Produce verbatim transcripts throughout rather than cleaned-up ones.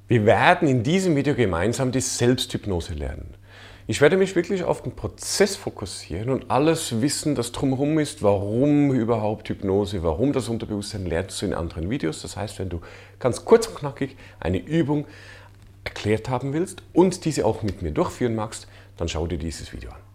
Wir werden in diesem Video gemeinsam die Selbsthypnose lernen. Ich werde mich wirklich auf den Prozess fokussieren und alles Wissen, das drumherum ist, warum überhaupt Hypnose, warum das Unterbewusstsein, lernst du in anderen Videos. Das heißt, wenn du ganz kurz und knackig eine Übung erklärt haben willst und diese auch mit mir durchführen magst, dann schau dir dieses Video an.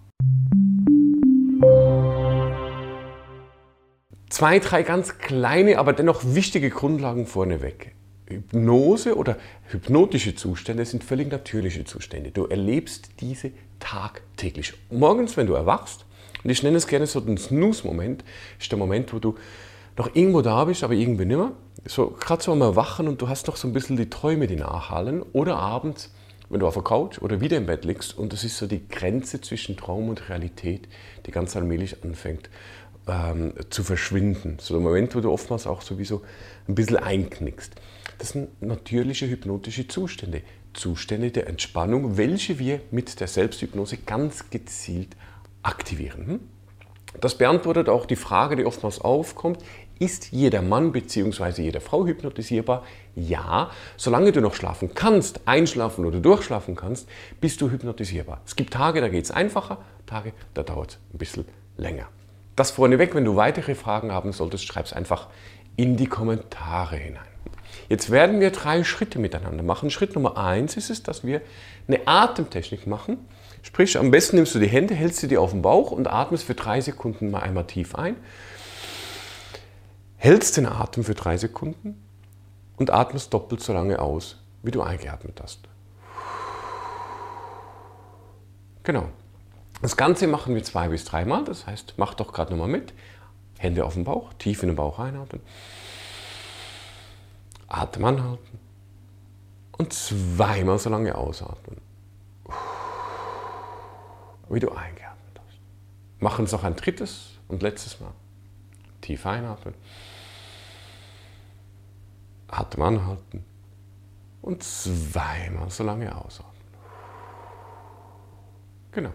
Zwei, drei ganz kleine, aber dennoch wichtige Grundlagen vorneweg. Hypnose oder hypnotische Zustände sind völlig natürliche Zustände. Du erlebst diese tagtäglich. Morgens, wenn du erwachst, und ich nenne es gerne so den Snooze-Moment, ist der Moment, wo du noch irgendwo da bist, aber irgendwie nicht mehr. So, gerade so am Erwachen und du hast noch so ein bisschen die Träume, die nachhallen. Oder abends, wenn du auf der Couch oder wieder im Bett liegst und das ist so die Grenze zwischen Traum und Realität, die ganz allmählich anfängt ähm, zu verschwinden. So der Moment, wo du oftmals auch sowieso ein bisschen einknickst. Das sind natürliche hypnotische Zustände, Zustände der Entspannung, welche wir mit der Selbsthypnose ganz gezielt aktivieren. Das beantwortet auch die Frage, die oftmals aufkommt: Ist jeder Mann bzw. jede Frau hypnotisierbar? Ja, solange du noch schlafen kannst, einschlafen oder durchschlafen kannst, bist du hypnotisierbar. Es gibt Tage, da geht es einfacher, Tage, da dauert es ein bisschen länger. Das vorneweg, wenn du weitere Fragen haben solltest, schreib es einfach in die Kommentare hinein. Jetzt werden wir drei Schritte miteinander machen. Schritt Nummer eins ist es, dass wir eine Atemtechnik machen. Sprich, am besten nimmst du die Hände, hältst sie dir auf den Bauch und atmest für drei Sekunden mal einmal tief ein. Hältst den Atem für drei Sekunden und atmest doppelt so lange aus, wie du eingeatmet hast. Genau. Das Ganze machen wir zwei bis dreimal. Das heißt, mach doch gerade nochmal mit. Hände auf den Bauch, tief in den Bauch einatmen. Atem anhalten und zweimal so lange ausatmen, wie du eingeatmet hast. Machen es noch ein drittes und letztes Mal. Tief einatmen, Atem anhalten und zweimal so lange ausatmen. Genau.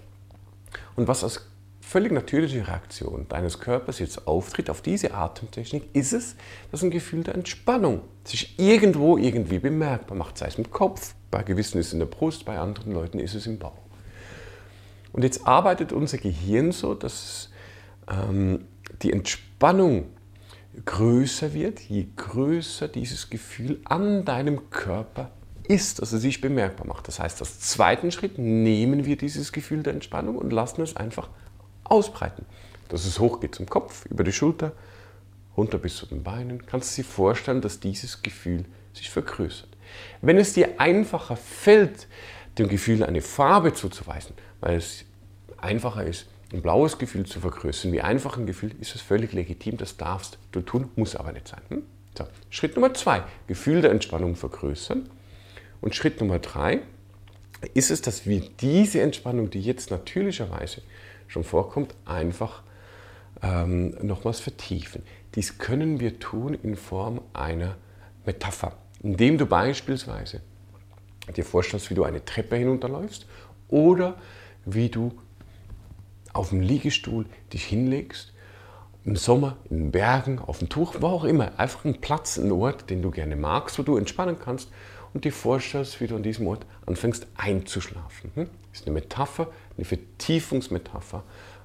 Und was als völlig natürliche Reaktion deines Körpers jetzt auftritt auf diese Atemtechnik, ist es, dass ein Gefühl der Entspannung sich irgendwo irgendwie bemerkbar macht. Sei es im Kopf, bei gewissen ist es in der Brust, bei anderen Leuten ist es im Bauch. Und jetzt arbeitet unser Gehirn so, dass ähm, die Entspannung größer wird, je größer dieses Gefühl an deinem Körper ist, dass es sich bemerkbar macht. Das heißt, als zweiten Schritt nehmen wir dieses Gefühl der Entspannung und lassen es einfach ausbreiten. Dass es hochgeht zum Kopf, über die Schulter, runter bis zu den Beinen. Kannst du dir vorstellen, dass dieses Gefühl sich vergrößert. Wenn es dir einfacher fällt, dem Gefühl eine Farbe zuzuweisen, weil es einfacher ist, ein blaues Gefühl zu vergrößern, wie einfach ein Gefühl, ist es völlig legitim. Das darfst du tun, muss aber nicht sein. Hm? So. Schritt Nummer zwei, Gefühl der Entspannung vergrößern. Und Schritt Nummer drei ist es, dass wir diese Entspannung, die jetzt natürlicherweise schon vorkommt, einfach ähm, nochmals vertiefen. Dies können wir tun in Form einer Metapher, indem du beispielsweise dir vorstellst, wie du eine Treppe hinunterläufst oder wie du auf dem Liegestuhl dich hinlegst, im Sommer, in den Bergen, auf dem Tuch, wo auch immer, einfach einen Platz, einen Ort, den du gerne magst, wo du entspannen kannst und dir vorstellst, wie du an diesem Ort anfängst einzuschlafen. Das ist eine Metapher, eine Vertiefungsmetapher,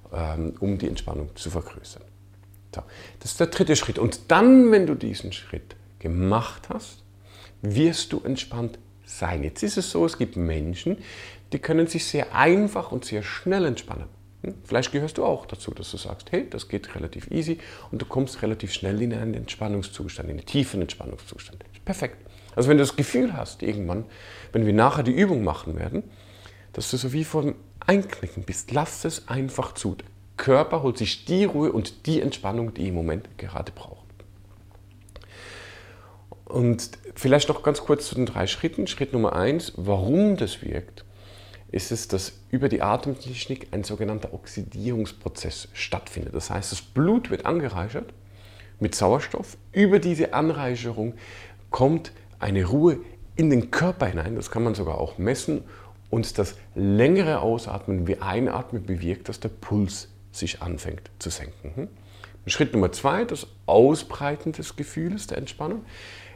um die Entspannung zu vergrößern. So, das ist der dritte Schritt. Und dann, wenn du diesen Schritt gemacht hast, wirst du entspannt sein. Jetzt ist es so, es gibt Menschen, die können sich sehr einfach und sehr schnell entspannen. Vielleicht gehörst du auch dazu, dass du sagst, hey, das geht relativ easy und du kommst relativ schnell in einen Entspannungszustand, in einen tiefen Entspannungszustand. Perfekt. Also wenn du das Gefühl hast, irgendwann, wenn wir nachher die Übung machen werden, dass du so wie vor dem Einknicken bist, lass es einfach zu. Der Körper holt sich die Ruhe und die Entspannung, die er im Moment gerade braucht. Und vielleicht noch ganz kurz zu den drei Schritten. Schritt Nummer eins, warum das wirkt, ist es, dass über die Atemtechnik ein sogenannter Oxidierungsprozess stattfindet. Das heißt, das Blut wird angereichert mit Sauerstoff. Über diese Anreicherung kommt eine Ruhe in den Körper hinein. Das kann man sogar auch messen. Und das längere Ausatmen wie Einatmen bewirkt, dass der Puls sich anfängt zu senken. Schritt Nummer zwei, das Ausbreiten des Gefühls der Entspannung.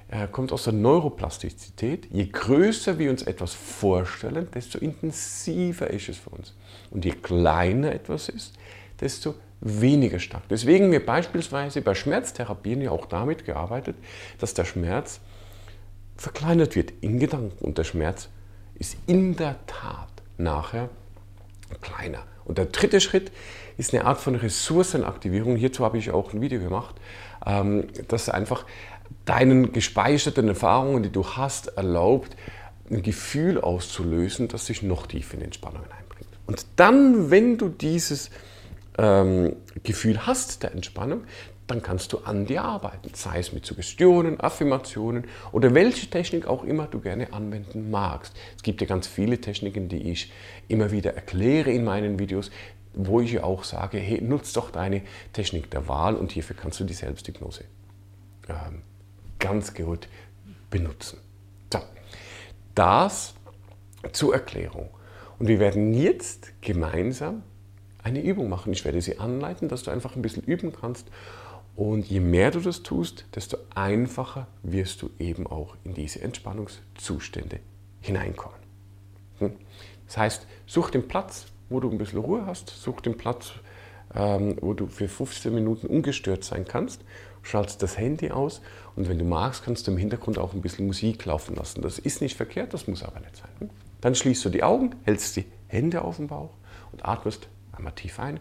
äh, kommt aus der Neuroplastizität. Je größer wir uns etwas vorstellen, desto intensiver ist es für uns. Und je kleiner etwas ist, desto weniger stark. Deswegen haben wir beispielsweise bei Schmerztherapien ja auch damit gearbeitet, dass der Schmerz verkleinert wird in Gedanken. Und der Schmerz ist in der Tat nachher kleiner. Und der dritte Schritt ist eine Art von Ressourcenaktivierung. Hierzu habe ich auch ein Video gemacht, das einfach deinen gespeicherten Erfahrungen, die du hast, erlaubt, ein Gefühl auszulösen, das dich noch tiefer in Entspannung hineinbringt. Und dann, wenn du dieses ähm, Gefühl hast der Entspannung, dann kannst du an dir arbeiten, sei es mit Suggestionen, Affirmationen oder welche Technik auch immer du gerne anwenden magst. Es gibt ja ganz viele Techniken, die ich immer wieder erkläre in meinen Videos, wo ich ja auch sage, hey, nutz doch deine Technik der Wahl und hierfür kannst du die Selbsthypnose ähm, ganz gut benutzen. So, das zur Erklärung. Und wir werden jetzt gemeinsam eine Übung machen. Ich werde sie anleiten, dass du einfach ein bisschen üben kannst. Und je mehr du das tust, desto einfacher wirst du eben auch in diese Entspannungszustände hineinkommen. Das heißt, such den Platz, wo du ein bisschen Ruhe hast, such den Platz, wo du für fünfzehn Minuten ungestört sein kannst, schaltest das Handy aus und wenn du magst, kannst du im Hintergrund auch ein bisschen Musik laufen lassen. Das ist nicht verkehrt, das muss aber nicht sein. Dann schließt du die Augen, hältst die Hände auf den Bauch und atmest einmal tief ein,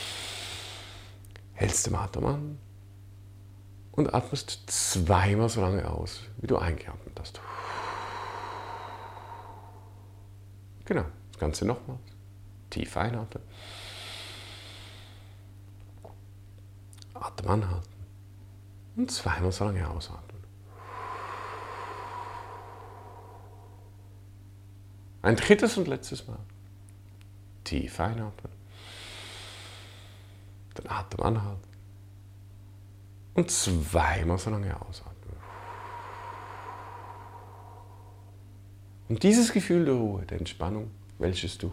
hältst den Atem an und atmest zweimal so lange aus, wie du eingeatmet hast. Genau, das Ganze nochmal. Tief einatmen. Atem anhalten. Und zweimal so lange ausatmen. Ein drittes und letztes Mal. Tief einatmen. Den Atem anhalten. Und zweimal so lange ausatmen. Und dieses Gefühl der Ruhe, der Entspannung, welches du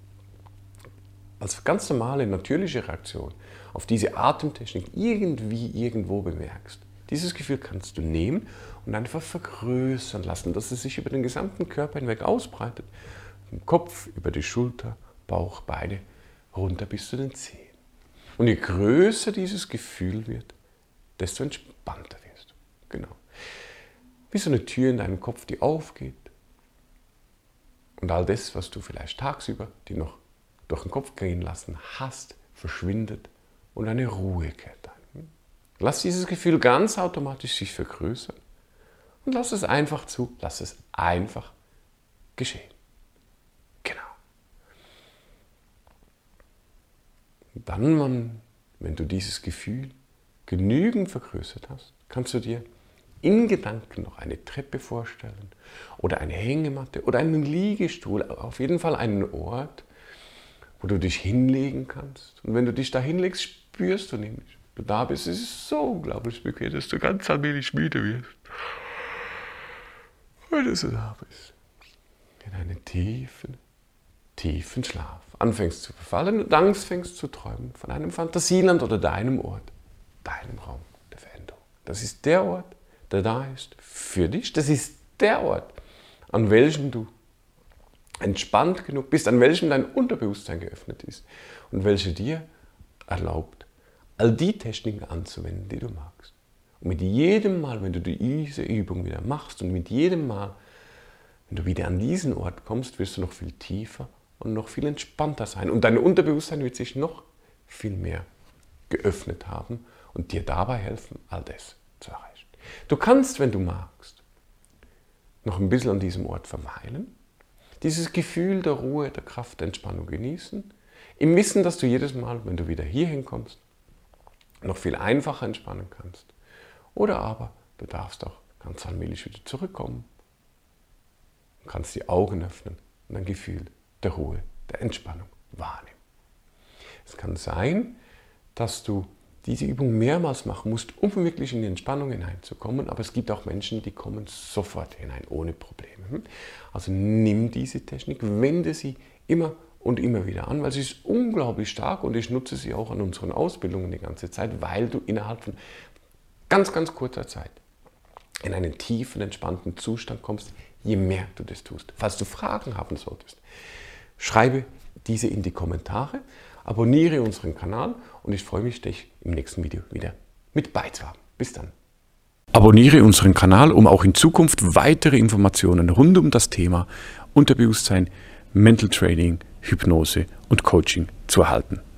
als ganz normale, natürliche Reaktion auf diese Atemtechnik irgendwie irgendwo bemerkst. Dieses Gefühl kannst du nehmen und einfach vergrößern lassen, dass es sich über den gesamten Körper hinweg ausbreitet. Vom Kopf, über die Schulter, Bauch, Beine, runter bis zu den Zehen. Und je größer dieses Gefühl wird, desto entspannter wirst du. Genau. Wie so eine Tür in deinem Kopf, die aufgeht. Und all das, was du vielleicht tagsüber die noch durch den Kopf gehen lassen hast, verschwindet und eine Ruhe kehrt ein. Lass dieses Gefühl ganz automatisch sich vergrößern und lass es einfach zu, lass es einfach geschehen. Genau. Und dann, wenn du dieses Gefühl genügend vergrößert hast, kannst du dir in Gedanken noch eine Treppe vorstellen oder eine Hängematte oder einen Liegestuhl, auf jeden Fall einen Ort, wo du dich hinlegen kannst. Und wenn du dich da hinlegst, spürst du nämlich, du da bist, es ist so unglaublich bequem, dass du ganz allmählich müde wirst. Und dass du da bist. In einen tiefen, tiefen Schlaf. Anfängst zu verfallen und Angst fängst zu träumen von einem Fantasieland oder deinem Ort, deinem Raum der Veränderung. Das ist der Ort, der da ist für dich. Das ist der Ort, an welchem du entspannt genug bist, an welchem dein Unterbewusstsein geöffnet ist und welche dir erlaubt, all die Techniken anzuwenden, die du magst. Und mit jedem Mal, wenn du diese Übung wieder machst und mit jedem Mal, wenn du wieder an diesen Ort kommst, wirst du noch viel tiefer und noch viel entspannter sein. Und dein Unterbewusstsein wird sich noch viel mehr geöffnet haben und dir dabei helfen, all das zu erreichen. Du kannst, wenn du magst, noch ein bisschen an diesem Ort verweilen, dieses Gefühl der Ruhe, der Kraft, der Entspannung genießen, im Wissen, dass du jedes Mal, wenn du wieder hierhin kommst, noch viel einfacher entspannen kannst. Oder aber du darfst auch ganz allmählich wieder zurückkommen und kannst die Augen öffnen und ein Gefühl der Ruhe, der Entspannung wahrnehmen. Es kann sein, dass du diese Übung mehrmals machen musst, um wirklich in die Entspannung hineinzukommen. Aber es gibt auch Menschen, die kommen sofort hinein, ohne Probleme. Also nimm diese Technik, wende sie immer und immer wieder an, weil sie ist unglaublich stark und ich nutze sie auch an unseren Ausbildungen die ganze Zeit, weil du innerhalb von ganz, ganz kurzer Zeit in einen tiefen, entspannten Zustand kommst, je mehr du das tust. Falls du Fragen haben solltest, schreibe diese in die Kommentare, abonniere unseren Kanal und ich freue mich, dich im nächsten Video wieder mit bei zu haben. Bis dann. Abonniere unseren Kanal, um auch in Zukunft weitere Informationen rund um das Thema Unterbewusstsein, Mental Training, Hypnose und Coaching zu erhalten.